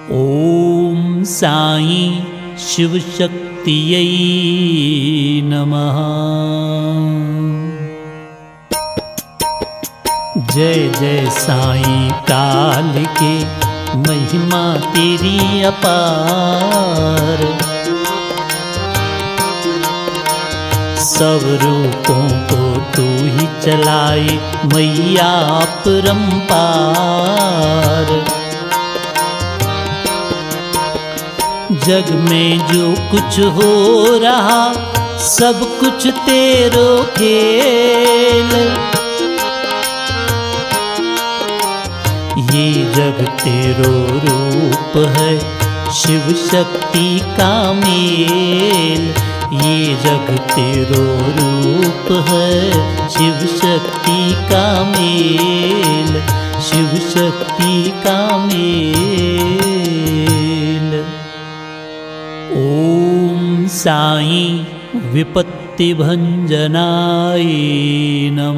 ओम साई शिव शक्तियै नमः। जय जय साईं काल के महिमा तेरी अपार। सब रूपों को तू ही चलाए मैया अपरंपार। जग में जो कुछ हो रहा सब कुछ तेरो खेल। ये जग तेरो रूप है शिव शक्ति का मेल। ये जग तेरो रूप है शिव शक्ति का मेल। शिव शक्ति का मेल। ओम साई विपत्ति भंजनाय नमः।